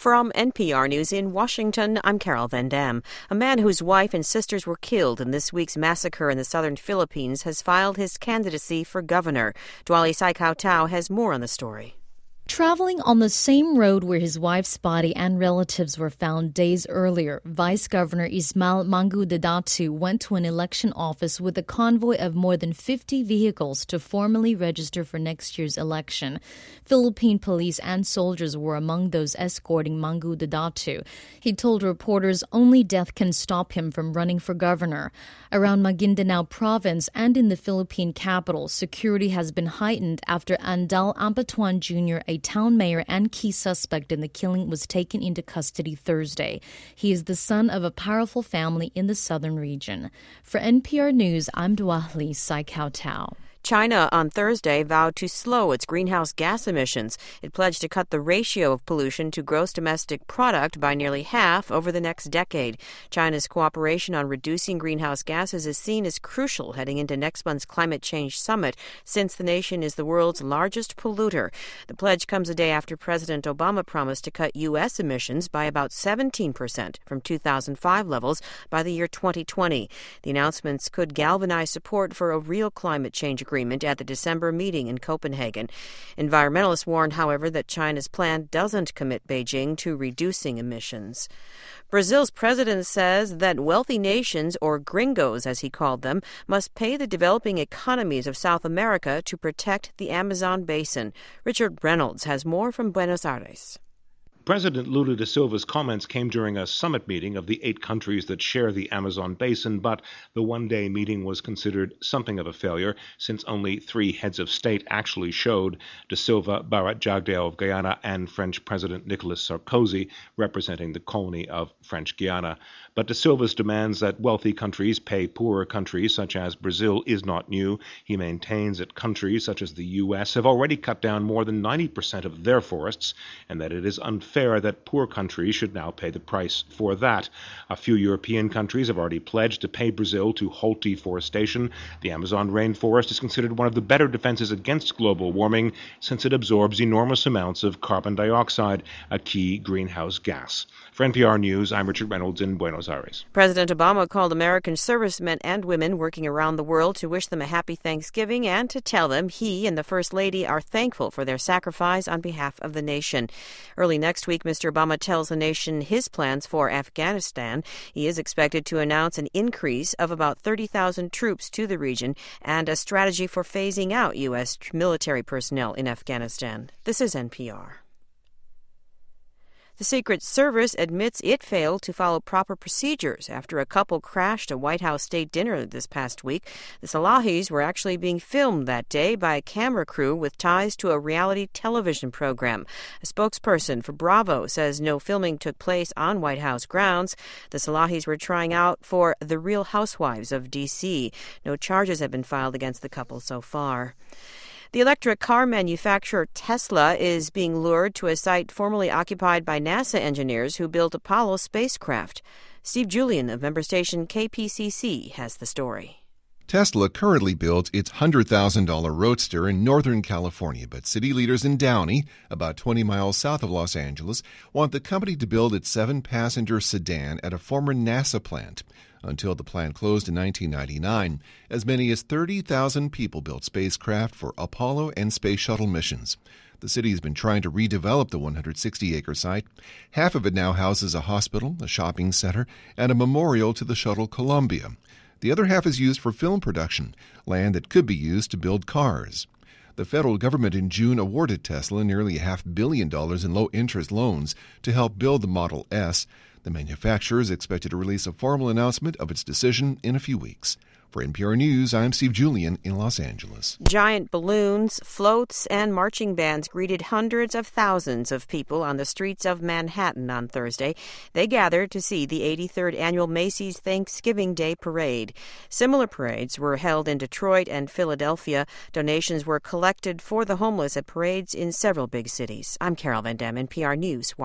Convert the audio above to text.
From NPR News in Washington, I'm Carol Van Dam. A man whose wife and sisters were killed in this week's massacre in the southern Philippines has filed his candidacy for governor. Dwali Saikaw-Tao has more on the story. Traveling on the same road where his wife's body and relatives were found days earlier, Vice Governor Ismael Mangudadatu went to an election office with a convoy of more than 50 vehicles to formally register for next year's election. Philippine police and soldiers were among those escorting Mangudadatu. He told reporters only death can stop him from running for governor. Around Maguindanao province and in the Philippine capital, security has been heightened after Andal Ampatuan Jr., a town mayor and key suspect in the killing, was taken into custody Thursday. He is the son of a powerful family in the southern region. For NPR News, I'm Dwali Saikaw-Tao. China on Thursday vowed to slow its greenhouse gas emissions. It pledged to cut the ratio of pollution to gross domestic product by nearly half over the next decade. China's cooperation on reducing greenhouse gases is seen as crucial heading into next month's climate change summit, since the nation is the world's largest polluter. The pledge comes a day after President Obama promised to cut U.S. emissions by about 17% from 2005 levels by the year 2020. The announcements could galvanize support for a real climate change agreement at the December meeting in Copenhagen. Environmentalists warn, however, that China's plan doesn't commit Beijing to reducing emissions. Brazil's president says that wealthy nations, or gringos as he called them, must pay the developing economies of South America to protect the Amazon basin. Richard Reynolds has more from Buenos Aires. President Lula da Silva's comments came during a summit meeting of the 8 countries that share the Amazon basin, but the one-day meeting was considered something of a failure since only 3 heads of state actually showed: da Silva, Bharat Jagdeo of Guyana, and French President Nicolas Sarkozy, representing the colony of French Guiana. But da Silva's demands that wealthy countries pay poorer countries such as Brazil is not new. He maintains that countries such as the U.S. have already cut down more than 90% of their forests, and that it is unfair that poor countries should now pay the price for that. A few European countries have already pledged to pay Brazil to halt deforestation. The Amazon rainforest is considered one of the better defenses against global warming since it absorbs enormous amounts of carbon dioxide, a key greenhouse gas. For NPR News, I'm Richard Reynolds in Buenos Aires. President Obama called American servicemen and women working around the world to wish them a happy Thanksgiving and to tell them he and the First Lady are thankful for their sacrifice on behalf of the nation. Early next week, Mr. Obama tells the nation his plans for Afghanistan. He is expected to announce an increase of about 30,000 troops to the region and a strategy for phasing out U.S. military personnel in Afghanistan. This is NPR. The Secret Service admits it failed to follow proper procedures after a couple crashed a White House state dinner this past week. The Salahis were actually being filmed that day by a camera crew with ties to a reality television program. A spokesperson for Bravo says no filming took place on White House grounds. The Salahis were trying out for The Real Housewives of D.C. No charges have been filed against the couple so far. The electric car manufacturer Tesla is being lured to a site formerly occupied by NASA engineers who built Apollo spacecraft. Steve Julian of member station KPCC has the story. Tesla currently builds its $100,000 Roadster in Northern California, but city leaders in Downey, about 20 miles south of Los Angeles, want the company to build its 7-passenger sedan at a former NASA plant. Until the plant closed in 1999, as many as 30,000 people built spacecraft for Apollo and Space Shuttle missions. The city has been trying to redevelop the 160-acre site. Half of it now houses a hospital, a shopping center, and a memorial to the shuttle Columbia. The other half is used for film production, land that could be used to build cars. The federal government in June awarded Tesla nearly $500 million in low-interest loans to help build the Model S. The manufacturer is expected to release a formal announcement of its decision in a few weeks. For NPR News, I'm Steve Julian in Los Angeles. Giant balloons, floats, and marching bands greeted hundreds of thousands of people on the streets of Manhattan on Thursday. They gathered to see the 83rd annual Macy's Thanksgiving Day Parade. Similar parades were held in Detroit and Philadelphia. Donations were collected for the homeless at parades in several big cities. I'm Carol Van Dam, NPR News.